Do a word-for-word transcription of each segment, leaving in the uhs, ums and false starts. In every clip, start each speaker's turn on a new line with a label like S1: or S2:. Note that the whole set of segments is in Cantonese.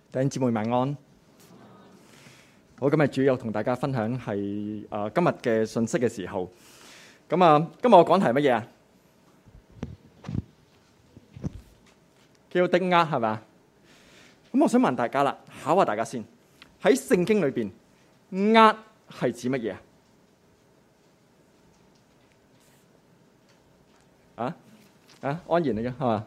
S1: 弟兄姊妹晚安。我今日主要同大家分享係誒、呃、今日嘅信息嘅時候，咁啊，今日我講題係乜嘢啊？基督的軛係咪？咁我想問大家啦，考下大家先。喺聖經裏邊，軛係指乜嘢啊？啊啊，安然嚟嘅係嘛？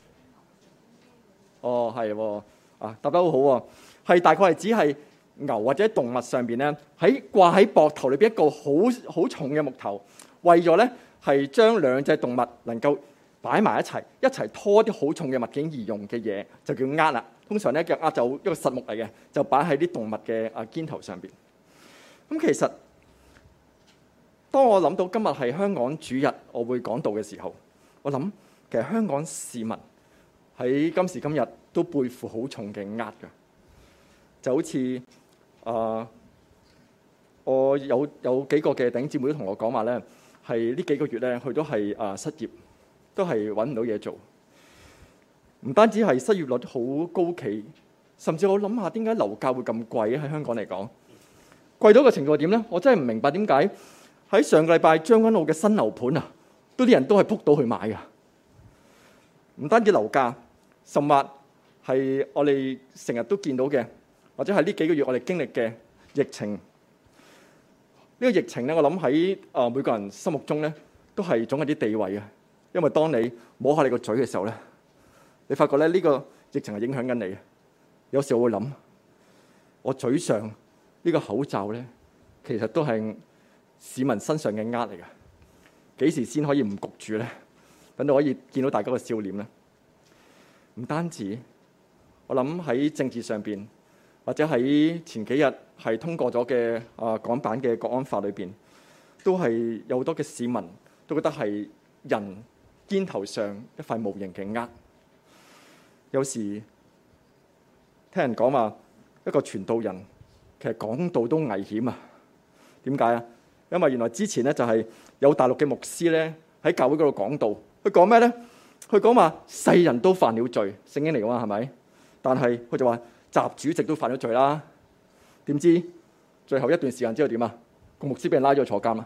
S1: 哦，係喎。啊，答得好好喎，係大概係指係牛或者動物上邊咧，喺掛喺膊頭裏邊一個好好重嘅木頭，為咗咧係將兩隻動物能夠擺埋一齊，一齊拖啲好重嘅物件而用嘅嘢，就叫軛啦。通常咧嘅軛就一個實木嚟嘅，就擺喺啲動物嘅啊肩頭上邊。咁其實當我諗到今日係香港主日，我會講道嘅時候，我諗其實香港市民喺今時今日都背負好重嘅軛㗎，就好似啊、呃，我有有幾個嘅弟兄姊妹都同我講話咧，係呢幾個月咧，佢都係啊、呃、失業，都係揾唔到嘢做。唔單止係失業率好高企，甚至我諗下點解樓價會咁貴喺香港嚟講，貴到個程度係點咧？我真係唔明白點解喺上個禮拜將軍澳嘅新樓盤啊，都啲人都係撲到去買㗎。唔單止樓價，甚至係我哋成日都見到嘅，或者係呢幾個月我哋經歷嘅疫情。呢個疫情咧，我諗喺啊每個人心目中咧，都係總有啲地位嘅。因為當你摸下你個嘴嘅時候咧，你發覺咧呢個疫情係影響緊你嘅。有時我會諗，我嘴上呢個口罩咧，其實都係市民身上嘅軛嚟嘅。幾時先可以唔焗住咧？等到可以見到大家嘅笑臉咧。唔單止，我諗喺政治上邊，或者喺前幾日係通過咗嘅啊港版嘅國安法裏邊，都係有好多嘅市民都覺得係人肩頭上一塊無形嘅軛。有時聽人講話，一個傳道人其實講道都危險啊。點解啊？因為原來之前咧就係有大陸嘅牧師咧喺教會嗰度講道，佢講咩咧？佢講話世人都犯了罪，聖經嚟嘅嘛係咪？但係佢就話習主席都犯咗罪啦。點知最後一段時間之後點啊？個牧師俾人拉咗坐監啦。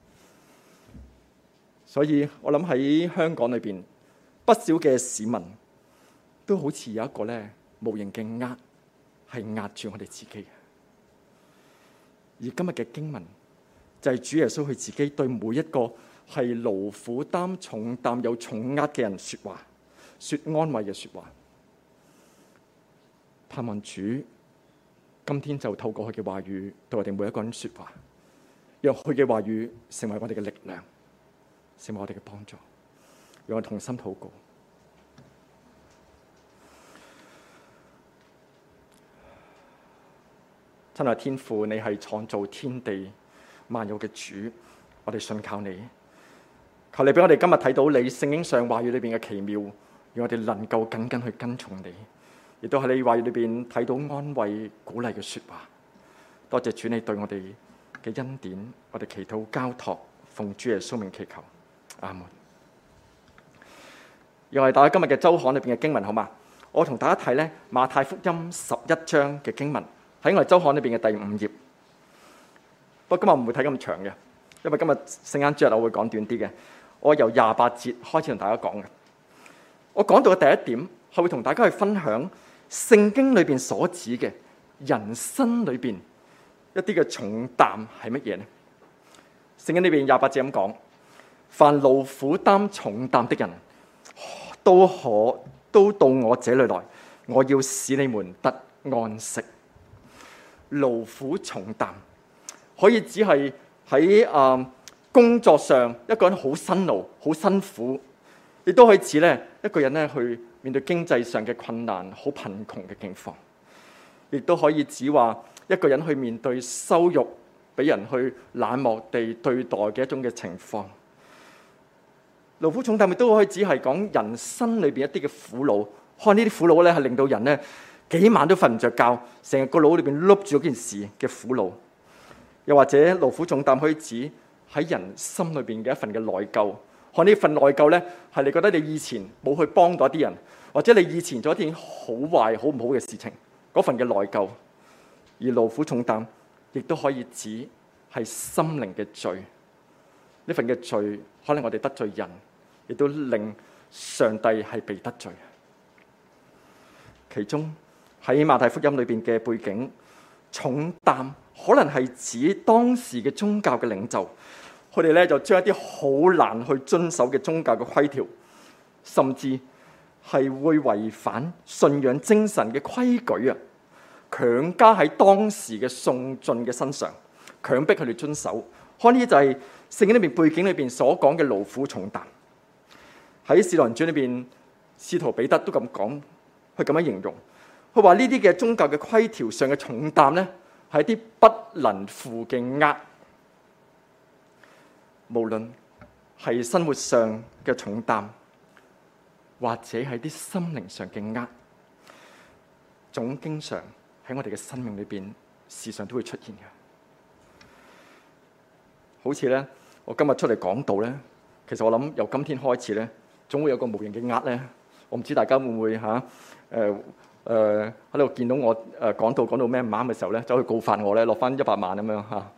S1: 所以我諗喺香港裏邊，不少嘅市民都好似有一個咧無形嘅軛，係壓住我哋自己嘅。而今日嘅經文就係主耶穌佢自己對每一個係勞苦擔重擔有重軛嘅人說話，說安慰嘅說話。盼望主今天就透過佢嘅話語對我哋每一個人說話，讓佢嘅話語成為我哋嘅力量，成為我哋嘅幫助。讓我同心禱告。親愛天父，你係創造天地萬有嘅主，我哋信靠你。求你俾我哋今日睇到你聖經上話語裏邊嘅奇妙，讓我哋能夠緊緊去跟從你，亦都喺你話語裏邊睇到安慰鼓勵嘅說話。多謝主你對我哋嘅恩典，我哋祈禱交託，奉主耶穌名祈求，阿門。又係大家今日嘅周刊裏邊嘅經文好嘛？我同大家睇咧馬太福音十一章嘅經文，喺我哋周刊裏邊嘅第五頁。不過今日唔會睇咁長嘅，因為今日聖誕主日我會講短啲嘅。我由廿八節開始同大家講嘅。我講到嘅第一點係會同大家去分享聖經裏邊所指嘅人生裏邊一啲嘅重擔係乜嘢呢？聖經裏邊廿八節咁講：凡勞苦擔重擔的人，都可都到我這裏來，我要使你們得安息。勞苦重擔可以只係喺啊工作上一個人好辛勞、好辛苦，亦都可以指咧一個人咧去面對經濟上嘅困難、好貧窮嘅境況，亦都可以指話一個人去面對羞辱、俾人去冷漠地對待嘅一種嘅情況。勞苦重擔亦都可以只係講人生裏邊一啲嘅苦惱，可能呢啲苦惱咧係令到人咧幾晚都瞓唔着覺，成日個腦裏邊碌住嗰件事嘅苦惱。又或者勞苦重擔可以指喺人心裏邊嘅一份嘅內疚，可能呢份內疚咧係你覺得你以前冇去幫到一啲人，或者你以前做一啲好壞好唔好嘅事情， 嗰份嘅內疚，而勞苦重擔亦都可以指係心靈嘅罪。呢份嘅罪可能我哋得罪人，亦都令上帝係被得罪。其中喺馬太福音裏邊嘅背景，重擔可能係指當時嘅宗教嘅領袖，佢哋咧就將一啲好難去遵守嘅宗教嘅規條，甚至係會違反信仰精神嘅規矩啊，強加喺當時嘅送進嘅身上，強迫佢哋遵守。可能呢就係聖經裏邊背景裏邊所講嘅勞苦重擔。喺使徒行傳裏邊，使徒彼得都咁講，佢咁樣形容，佢話呢啲嘅宗教嘅規條上嘅重擔咧，係一啲不能負嘅軛，無論係生活上嘅重擔，或者係啲心靈上嘅軛，總經常喺我哋嘅生命裏邊時常都會出現嘅。好似咧，我今日出嚟講道咧，其實我諗由今天開始咧，總會有個無形嘅軛咧。我唔知大家會唔會嚇誒誒喺度見到我誒、呃、講道講到咩唔啱嘅時候咧，走去告發我咧，落翻一百萬咁樣嚇。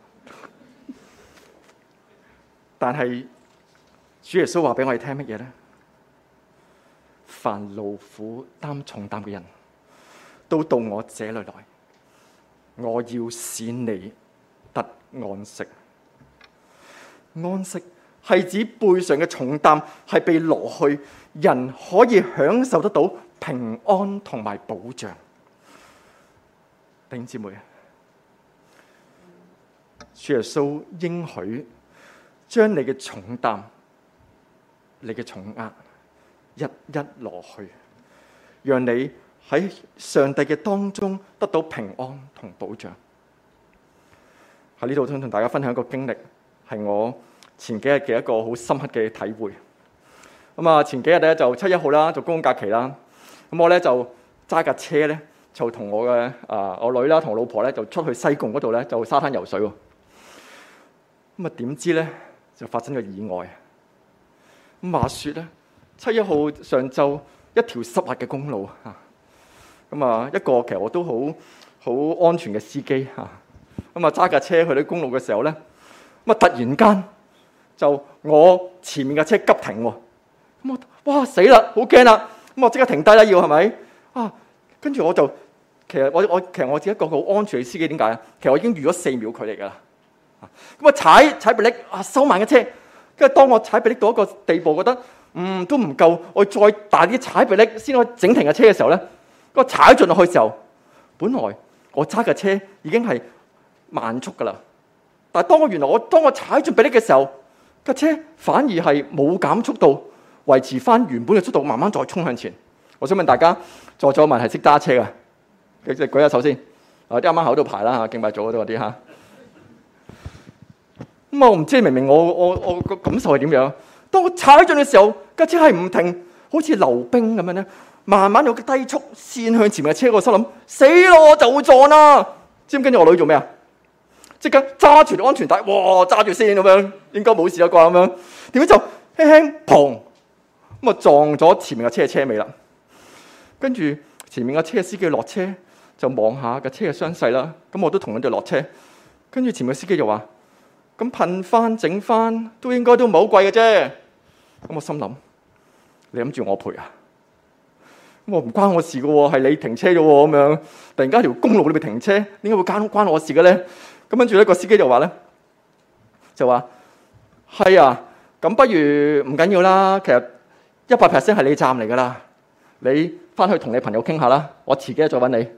S1: 但係主耶穌話俾我哋聽乜嘢咧？凡勞苦擔重擔嘅人，都到我這裏來，我要使你得安息。安息係指背上嘅重擔係被攞去，人可以享受得到平安同埋保障。弟兄姊妹，主耶穌應許將你嘅重擔、你嘅重軛一一攞去，讓你喺上帝嘅當中得到平安同保障。喺呢度想同大家分享一個經歷，係我前幾日嘅一個好深刻嘅體會。咁啊，前幾日咧就七一號啦，就公共假期啦。咁我咧就揸架車咧，就同我嘅啊我女啦，同我老婆咧就出去西貢嗰度咧，就沙灘游水喎。咁啊，點知咧就發生咗意外。咁話説咧，七一號上晝一條濕滑嘅公路啊，咁啊一個其實我都好好安全嘅司機啊，咁啊揸架車去啲公路嘅時候咧，咁啊突然間就我前面架車急停喎，咁我哇死啦，好驚啦，咁我即刻停低啦，要係咪啊？跟住我就其實我我其實我自己一個好安全嘅司機，點解啊？其實我已經預咗四秒距離㗎啦，咁啊踩踩迫力啊收慢嘅車，跟住當我踩迫力到一個地步，覺得嗯都唔夠，我再大啲踩迫力先可以整停架車嘅時候咧，個踩進落去嘅時候，本來我揸架車已經係慢速㗎啦，但係當我原來我當我踩進迫力嘅時候，架車反而係冇減速度，維持翻原本嘅速度，慢慢再衝向前。我想問大家，在座問係識揸車嘅，舉下手先。啊，啲啱啱喺度排啦嚇，敬拜組嗰度嗰啲嚇。咁我唔知你明唔明我我我個感受係點樣？當我踩進嘅時候，架車係唔停，好似溜冰咁樣咧，慢慢有個低速線向前面嘅車，我心諗死咯，我就會撞啦！知唔知跟住我女做咩啊？即刻揸住條安全帶，哇！揸住先咁樣，應該冇事啦啩咁樣。點解就輕輕砰咁啊撞咗前面嘅車嘅車尾啦？跟住前面嘅車嘅司機落車就望下架車嘅傷勢啦。咁我都同佢哋落車。跟住前面嘅司機就話：咁噴翻整翻都應該都唔係好貴嘅啫。咁我心諗：你諗住我賠啊？咁我唔關我事嘅喎，係你停車嘅喎咁樣。突然間條公路裏邊停車，點解會關關我事嘅咧？咁跟住咧個司機就話咧，就話係啊，咁不如唔緊要啦。其實一百 percent 係你站嚟噶啦，你翻去同你朋友傾下啦，我遲幾日再揾你。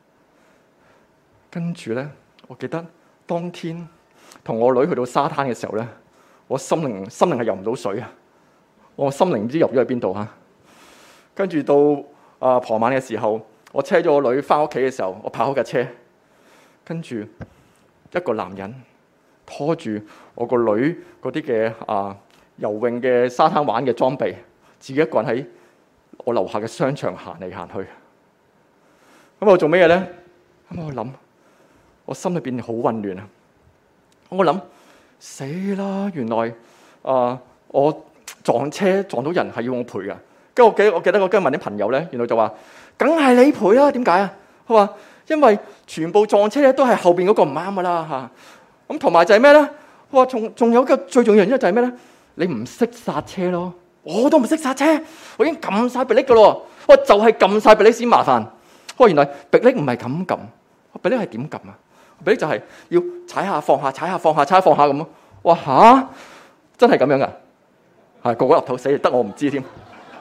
S1: 跟住咧，我記得當天同我女去到沙灘嘅時候咧，我心靈心靈係游唔到水啊！我心靈唔知入咗去邊度嚇。跟住到啊傍晚嘅時候，我車咗我女翻屋企嘅時候，我泊好架車，跟住一個男人拖住我個女嗰啲嘅啊游泳嘅沙灘玩嘅裝備，自己一個人喺我樓下嘅商場行嚟行去。咁我做咩嘢咧？咁我諗，我心裏邊好混亂啊！我諗死啦！原來啊我撞車撞到人係要我賠噶。跟住我記得我記得我今日問啲朋友咧，原來就話：梗係你賠啦！點解啊？ 佢話因為全部撞車咧都係後邊嗰個唔啱噶啦嚇。咁同埋就係咩咧？佢話仲仲有一個最重要原因就係咩咧？你唔識剎車咯。我都唔識剎車，我已經撳晒迫力噶咯。我就係撳晒迫力先麻煩。我原來迫力唔係咁撳，迫力係點撳啊？迫力就係要踩下放下，踩下放下，踩下放下咁咯。哇嚇，真係咁樣噶？係個個岌頭死，得我唔知添。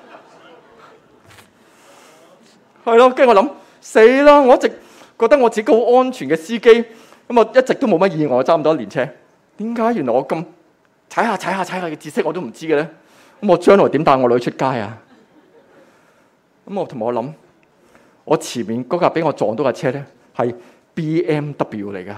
S1: 係咯，跟住我諗死啦！我一直覺得我自己好安全嘅司機，咁我一直都冇乜意外，揸咁多年車。點解原來我咁踩下踩下踩下嘅知識我都唔知嘅咧？咁我將來點帶我女出街啊？咁我同埋我諗，我前面嗰架俾我撞到架車咧，係 B M W 嚟噶，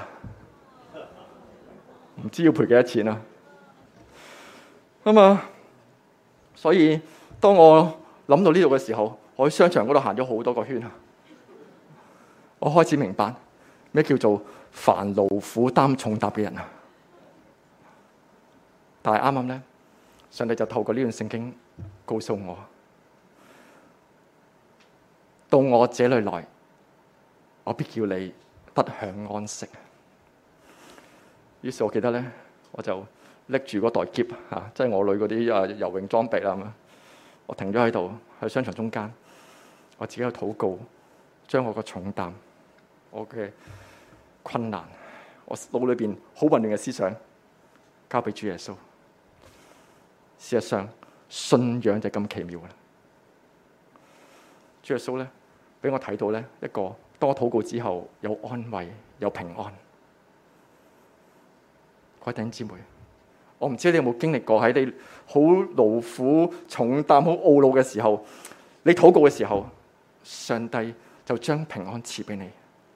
S1: 唔知要賠幾多錢啊？咁啊，所以當我諗到呢度嘅時候，我喺商場嗰度行咗好多個圈啊！我開始明白咩叫做凡勞苦擔重擔嘅人啊！但係啱啱咧，上帝就透過呢段聖經告訴我，到我這裏來，我必叫你得享安息。於是我記得咧，我就拎住嗰袋篋嚇，即係我女嗰啲啊游泳裝備啦咁樣。我停咗喺度，喺商場中間，我自己去禱告，將我個重擔、我嘅困難、我腦裏邊好混亂嘅思想交俾主耶穌。事實上，信仰就咁奇妙啦。主耶穌咧，俾我睇到咧一個，當我禱告之後有安慰、有平安。各位弟兄姊妹，我唔知你有冇經歷過喺你好勞苦、重擔、好懊惱嘅時候，你禱告嘅時候，上帝就將平安賜俾你。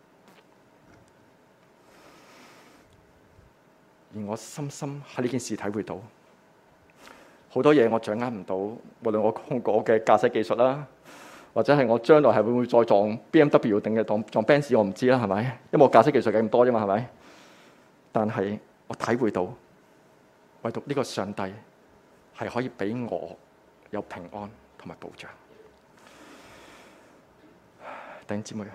S1: 而我深深喺呢件事體會到。好多嘢我掌握唔到，無論我我嘅駕駛技術啦，或者係我將來係會唔會再撞 B M W 定係撞撞 Benz，我唔知啦，係咪？因為我駕駛技術咁多啫嘛，係咪？但係我體會到，唯獨呢個上帝係可以俾我有平安同埋保障。弟兄姊妹，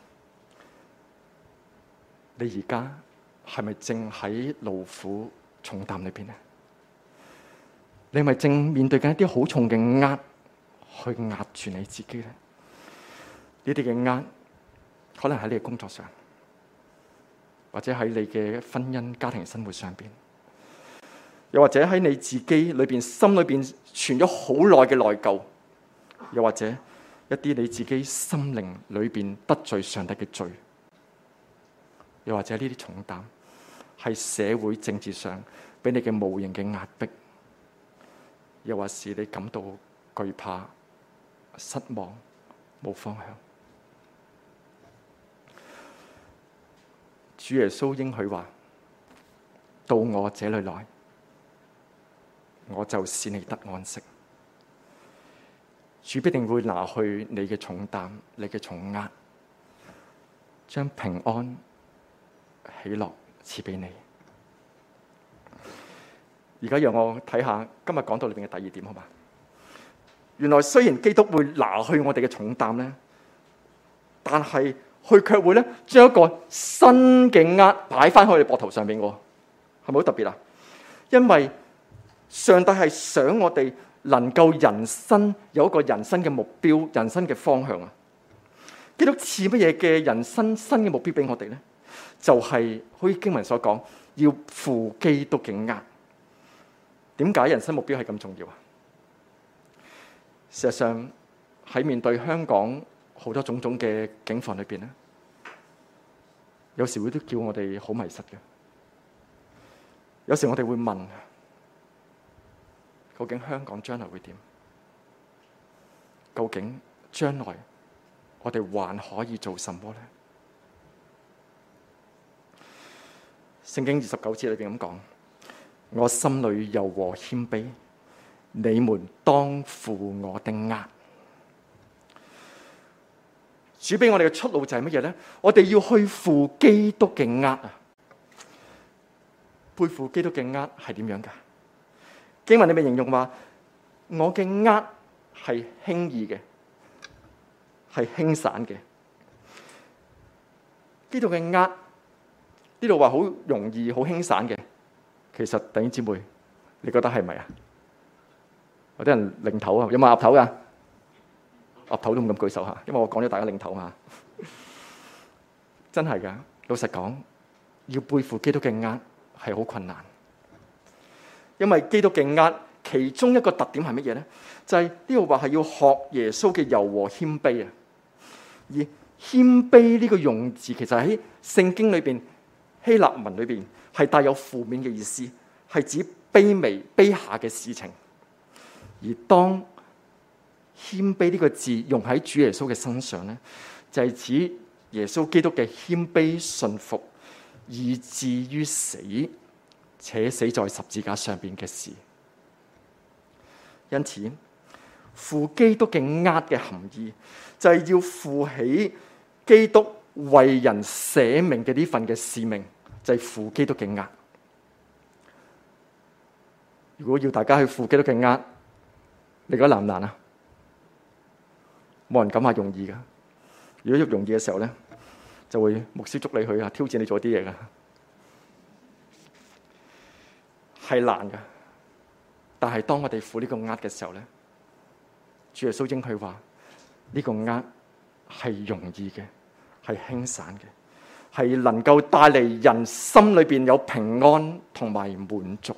S1: 你而家係咪正喺勞苦重擔裏邊呢？你係咪正面對緊一啲好重嘅壓，去壓住你自己咧？呢啲嘅壓，可能喺你嘅工作上，或者喺你嘅婚姻家庭生活上邊，又或者喺你自己裏邊心裏邊存咗好耐嘅內疚，又或者一啲你自己心靈裏邊得罪上帝嘅罪，又或者呢啲重擔係社會政治上俾你嘅無形嘅壓迫。又或是你感到懼怕、失望、冇方向，主耶穌應許話：到我這裏來，我就使你得安息。主必定會拿去你嘅重擔、你嘅重壓，將平安、喜樂賜俾你。而家讓我睇下今日講道裏邊嘅第二點，好嘛？原來雖然基督會拿去我哋嘅重擔咧，但係佢卻會咧將一個新嘅軛擺翻喺我哋膊頭上邊嘅，係咪好特別啊？因為上帝係想我哋能夠人生有一個人生嘅目標、人生嘅方向啊！基督賜乜嘢嘅人生新嘅目標俾我哋咧？就係、是、好似經文所講，要負基督嘅軛。點解人生目標係咁重要啊？事實上喺面對香港好多種種嘅境況裏邊咧，有時會都叫我哋好迷失嘅。有時我哋會問：究竟香港將來會點？究竟將來我哋還可以做什麼咧？聖經二十九節裏邊咁講。我心裏柔和謙卑，你們當負我的軛。主俾我哋嘅出路就係乜嘢咧？我哋要去負基督嘅軛啊！背負基督嘅軛係點樣噶？經文裏面形容話：我嘅軛係輕易嘅，係輕散嘅。 基督嘅軛呢度話好容易、好輕散嘅，其實弟兄姊妹，你覺得係咪啊？有啲人擰頭啊，有冇岌頭噶？岌頭都唔敢舉手嚇，因為我講咗大家擰頭嚇。真係噶，老實講，要背負基督嘅軛係好困難，因為基督嘅軛其中一個特點係乜嘢咧？就係呢度話係要學耶穌嘅柔和謙卑啊。而謙卑呢個用字，其實喺聖經裏邊希臘文裏邊係帶有負面嘅意思，係指卑微、卑下嘅事情。而當謙卑呢個字用喺主耶穌嘅身上咧，就係指耶穌基督嘅謙卑順服，以至於死，且死在十字架上邊嘅事。因此，負基督嘅軛嘅含義，就係要負起基督為人捨命嘅呢份嘅使命，就係負基督嘅軛。如果要大家去負基督嘅軛，你覺得難唔難啊？冇人敢話容易噶。如果要容易嘅時候咧，就會牧師捉你去啊，挑戰你做啲嘢噶，係難噶。但係當我哋負呢個軛嘅時候咧，主耶穌應許話呢個軛係容易嘅，係輕散嘅，係能夠帶嚟人心裏邊有平安同埋滿足。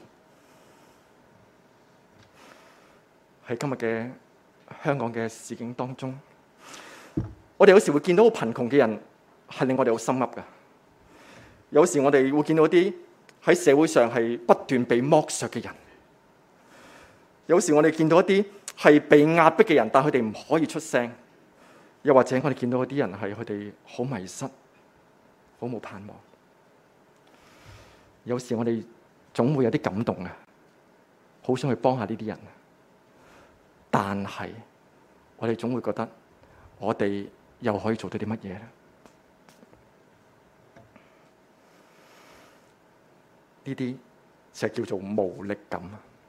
S1: 喺今日嘅香港嘅事境當中，我哋有時會見到好貧窮嘅人，係令我哋好心噏噶。有時我哋會見到啲喺社會上係不斷被剝削嘅人，有時我哋見到一啲係被壓迫嘅人，但係佢哋唔可以出聲。又或者我哋見到嗰啲人係佢哋好迷失，好冇盼望。有時我哋總會有啲感動啊，好想去幫下呢啲人。但係我哋總會覺得，我哋又可以做到啲乜嘢咧？呢啲就叫做無力感。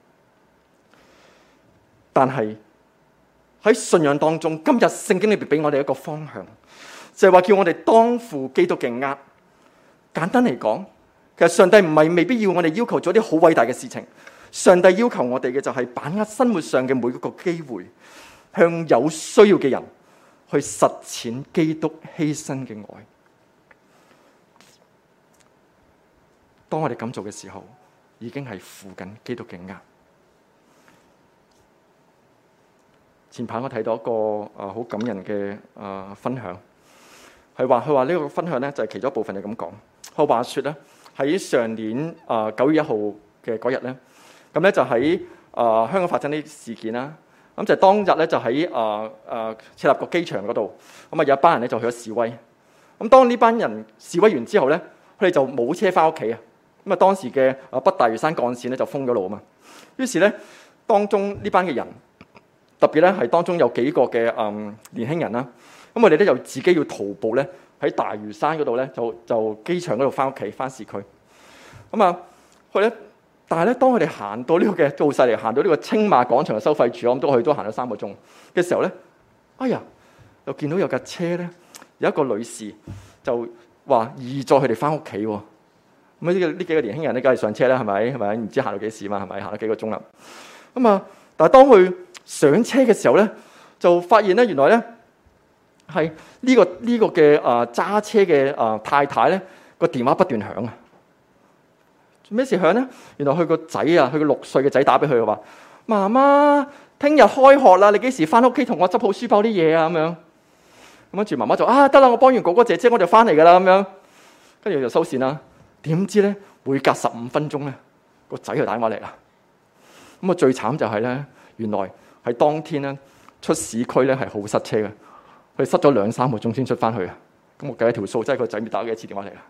S1: 但係喺信仰當中，今日聖經裏邊俾我哋一個方向，就係話叫我哋當負基督嘅軛。簡單嚟講，其實上帝唔係未必要我哋要求做啲好偉大嘅事情。上帝要求我哋嘅就係把握生活上嘅每一個機會，向有需要嘅人去實踐基督犧牲嘅愛。當我哋咁做嘅時候，已經係負緊基督嘅軛。前排我睇到一個誒好感人嘅誒分享，係話佢話呢個分享咧就係其中一部分，就咁講。佢話說咧喺上年誒九月一號嘅嗰日咧。咁咧就喺啊、呃、香港發生啲事件啦，咁就當日咧就喺啊啊赤鱲角機場嗰度，咁啊有一班人咧就去咗示威。咁當呢班人示威完之後咧，佢哋就冇車翻屋企啊。咁啊當時嘅啊北大嶼山幹線咧就封咗路啊嘛。於是咧當中呢班嘅人，特別咧係當中有幾個嘅嗯年輕人啦，咁佢哋咧就自己要徒步咧喺大嶼山嗰度咧就就機場嗰度翻屋企翻市區。咁啊佢咧。但係咧，當佢哋行到呢個嘅造勢嚟，行到呢個青馬廣場嘅收費處，我諗都去都行咗三個鐘嘅時候咧，哎呀，又見到有架車咧，有一個女士就話移載佢哋翻屋企喎。咁呢個呢幾個年輕人咧，梗係上車啦，係咪？係咪？唔知行到幾時嘛？係咪？行咗幾個鐘啦。咁啊，但係當佢上車嘅時候咧，就發現咧，原來咧係呢個呢個嘅啊揸車嘅啊太太咧個電話不斷響啊！做咩事響咧？原來佢個仔啊，佢個六歲嘅仔打俾佢話：媽媽，聽日開學啦，你幾時翻屋企同我執好書包啲嘢啊？咁樣咁跟住媽媽就啊得啦，我幫完哥哥姐姐我就翻嚟噶啦咁樣，跟住就收線啦。點知咧，每隔十五分鐘咧，個仔就打電話嚟啦。咁啊最慘就係咧，原來係當天咧出市區咧係好塞車嘅，佢塞咗兩三個鐘先出翻去啊。咁我計一條數，即係個仔打幾多次電話嚟啦。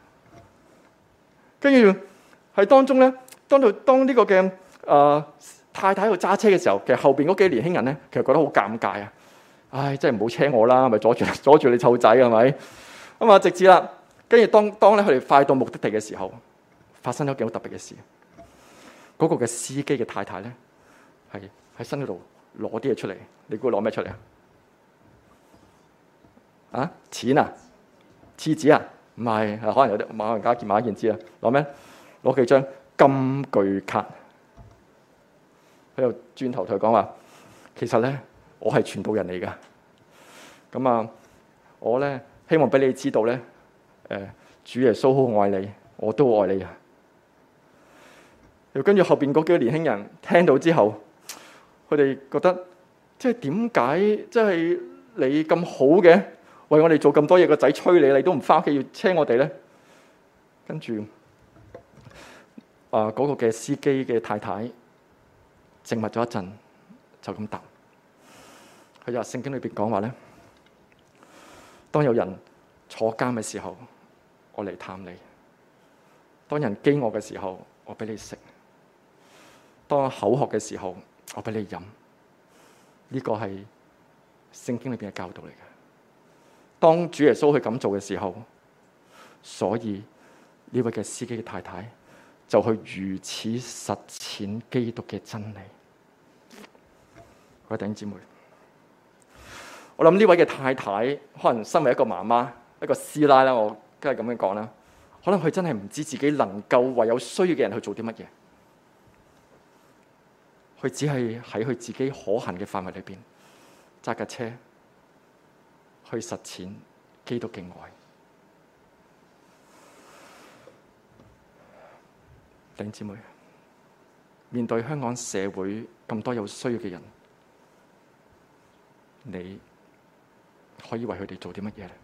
S1: 跟住。喺當中咧，當到當呢個嘅誒、呃、太太喺度揸車嘅時候，其實後邊嗰幾年輕人咧，其實覺得好尷尬啊！唉，真係唔好車我啦，咪阻住阻住你湊仔係咪？咁啊，直至啦，跟住當當咧佢哋快到目的地嘅時候，發生咗幾好特別嘅事。嗰、那個嘅司機嘅太太咧，係喺身嗰度攞啲嘢出嚟，你估攞咩出嚟啊？啊，錢啊，廁紙啊， 唔係，可能有啲馬雲家見馬一件知啦。攞咩？攞幾張金句卡，佢又轉頭同佢講話：其實咧，我係傳道人嚟噶。咁啊，我咧希望俾你知道咧，誒，主耶穌好愛你，我都愛你啊！又跟住後邊嗰幾個年輕人聽到之後，佢哋覺得即係點解？即係你咁好嘅，為我哋做咁多嘢，個仔催你，你都唔翻屋企要車我哋咧？跟住啊，嗰個嘅司機嘅太太靜默咗一陣，就咁答。佢就話聖經裏邊講話咧，當有人坐監嘅時候，我嚟探你；當人飢餓嘅時候，我俾你食；當口渴嘅時候，我俾你飲。呢個係聖經裏邊嘅教導嚟嘅。當主耶穌去咁做嘅時候，所以呢位嘅司機嘅太太就去如此實踐基督嘅真理。各位弟兄姊妹，我諗呢位嘅太太可能身為一個媽媽、一個師奶啦，我梗係咁樣講啦。可能佢真係唔知自己能夠為有需要嘅人去做啲乜嘢，佢只係喺佢自己可行嘅範圍裏邊揸架車去實踐基督嘅愛。弟兄姊妹，面對香港社會咁多有需要嘅人，你可以為佢哋做啲乜嘢咧？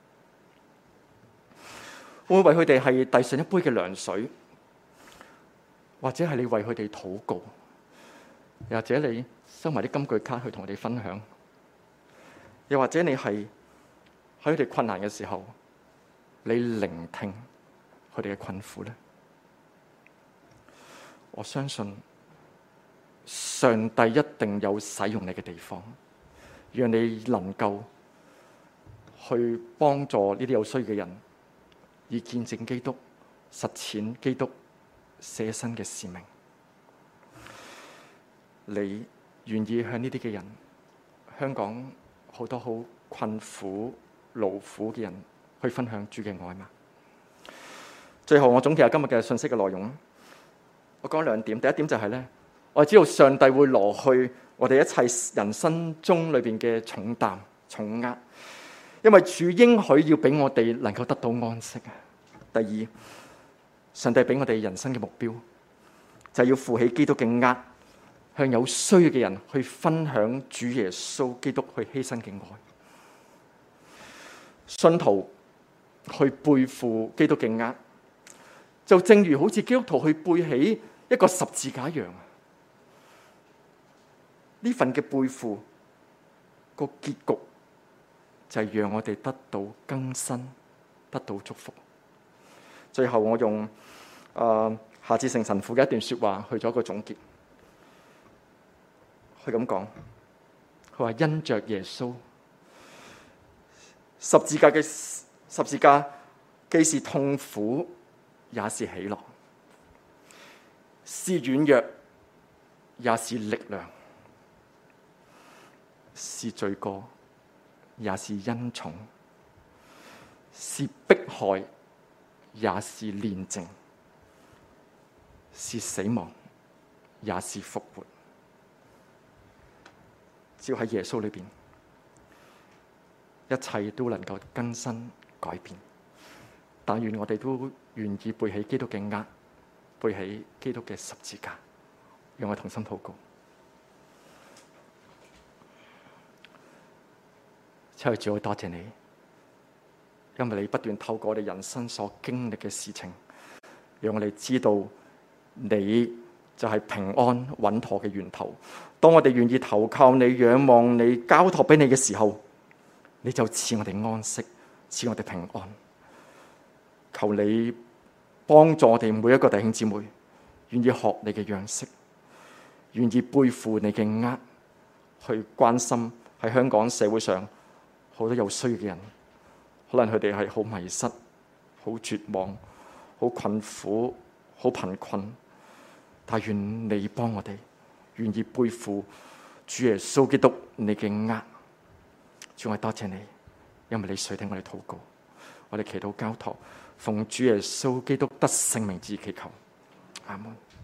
S1: 會唔會為佢哋係遞上一杯嘅涼水，或者係你為佢哋禱告，又或者你收埋啲金句卡去同佢哋分享，又或者你係喺佢哋困難嘅時候，你聆聽佢哋嘅困苦咧？我相信上帝一定有使用你嘅地方，讓你能夠去幫助呢啲有需要嘅人，以見證基督、實踐基督捨身嘅使命。你願意向呢啲嘅人，香港好多好困苦、勞苦嘅人去分享主嘅愛嗎？最後我總結下今日嘅信息嘅內容。我講兩點，第一點就係咧，我知道上帝會攞去我哋一切人生中裏邊嘅重擔、重壓，因為主應許要俾我哋能夠得到安息。第二，上帝俾我哋人生嘅目標，就係要負起基督嘅軛，向有需要嘅人去分享主耶穌基督去犧牲嘅愛。信徒去背負基督嘅軛，就正如好似基督徒去背起一個十字架一樣。呢份嘅背負個結局就係讓我哋得到更新，得到祝福。最後我用誒夏志誠神父嘅一段說話去做一個總結。佢咁講，佢話因着耶穌，十字架嘅十字架既是痛苦，也是喜樂，是軟弱，也是力量，是罪過，也是恩寵，是迫害，也是煉淨，是死亡，也是復活。只要喺耶穌裏邊，一切都能夠更新改變。但願我哋都願意背起基督嘅軛，背起基督嘅十字架，讓我同心禱告。親愛主，我多謝你，因為你不斷透過我哋人生所經歷嘅事情，讓我哋知道你就係平安穩妥嘅源頭。當我哋願意投靠你、仰望你、交託俾你嘅時候，你就賜我哋安息，賜我哋平安。求你幫助我哋每一個弟兄姊妹，願意學你嘅樣式，願意背負你嘅軛，去關心喺香港社會上好多有需要嘅人。可能佢哋係好迷失、好絕望、好困苦、好貧困，但願你幫我哋，願意背負主耶穌基督你嘅軛。主，我多謝你，因為你垂聽我哋禱告。 我哋祈禱交託，奉主耶穌基督得勝名字祈求，阿門。